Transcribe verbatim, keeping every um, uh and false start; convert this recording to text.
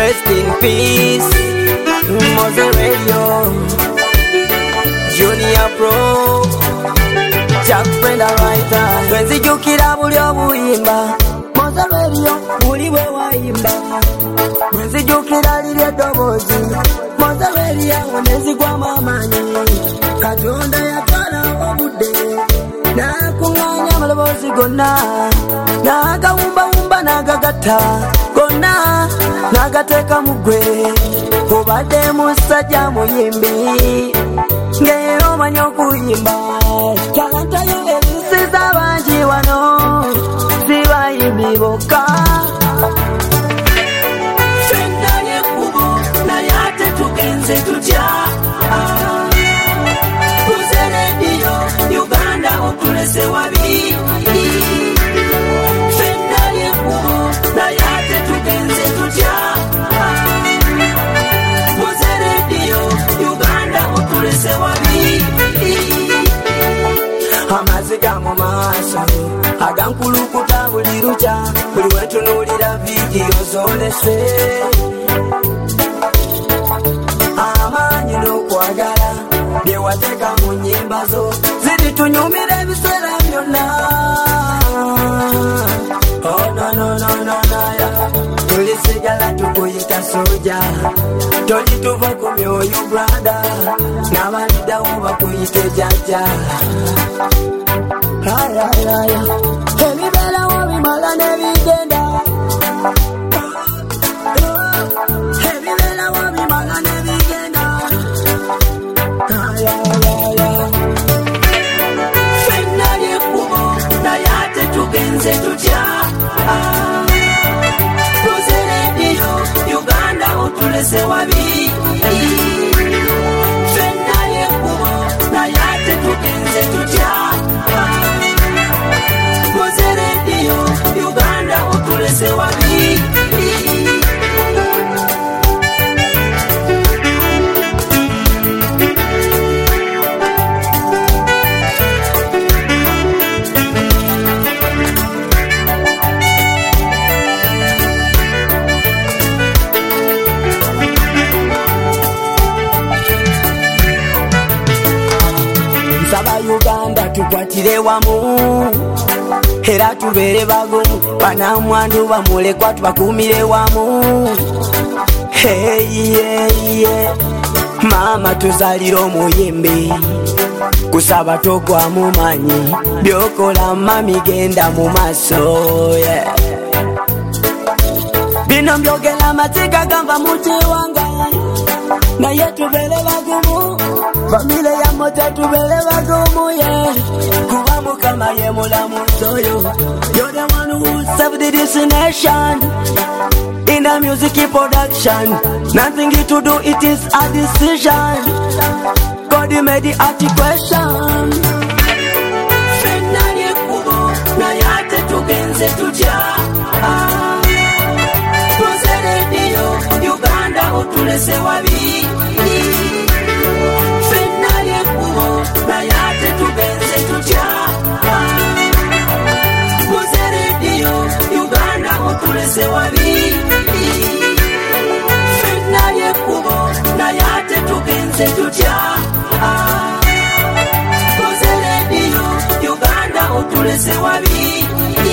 Rest in peace, Mose Radio, Junior Pro, Jack Brenda Writer. Wenzi jukira buli obuyimba, Mose Radio buli bwe wayimba. Wenzi jukira liri eddobozi, Mose Radio onezigwamu amaanyi. Katonda yatwala obudde, n'akunganya amaloboozi gonna, n'agawumbawumba n'agagatta gonna, n'agateeka mu ggwe. Obadde musajja muyimbi, ng'era omanyi okuyimba. Talanta yo erisiza bangi wano, si bayimbi bokka. Ffenna ly'ekkubo naye ate tugenze tutya. Buze Rediyo Uganda otulese wabi. Ffenna ly'ekkubo naye ate tugenze tutya. Buze Rediyo Uganda otulese wabi. Amaziga mu maaso agankulukuta buli lukya, buli wetunuulira vidiyo zolese. Amaanyi n'okwagala bye wateeka mu nnyimba zo ziritunyumira ebiseera byonna. Oh no no no no no ya, tulisigala tukuyita soja, tolituva ku myoyo brada, n'abaliddawo bakuyite jjajja. Ay ay ay, ebibeerawo bimala ne bigenda. Ebibeerawo bimala ne bigenda. Ay ay ay ay, ffenna ly'ekkubo naye ate tugenze tutya. Buze Rediyo Uganda otulese wabi. Ffenna ly'ekkubo naye ate tugenze tutya. Buze Rediyo Uganda otulese wabi. Nsaba Uganda tukwatire wamu, era tubeere bagumu, banamwandu bamulekwa tubakuumire wamu. Hey yeah yeah, mama tuzalira omuyimbi, kusaba togwamu maanyi, byokola mami genda mu maaso. Yeah, bino mbyogera amaziga gamba mu kiwanga, naye tubeere bagumu, famile ya moja tubeere bagumu. Yeah, kuba Mukama ye mulamuzi oyo. You're the one who saved this nation in the music production. Nothing to do, it is a decision. God made the art question. Ffenna ly'ekkubo naye ate tugenze tutya. Buze Rediyo Uganda otulese wabi. Ffenna ly'ekkubo naye ate tugenze tutya. Buze Rediyo Uganda otulese wabi. Ffenna ly'ekkubo naye ate tugenze tutya. Buze Rediyo Uganda otulese wabi.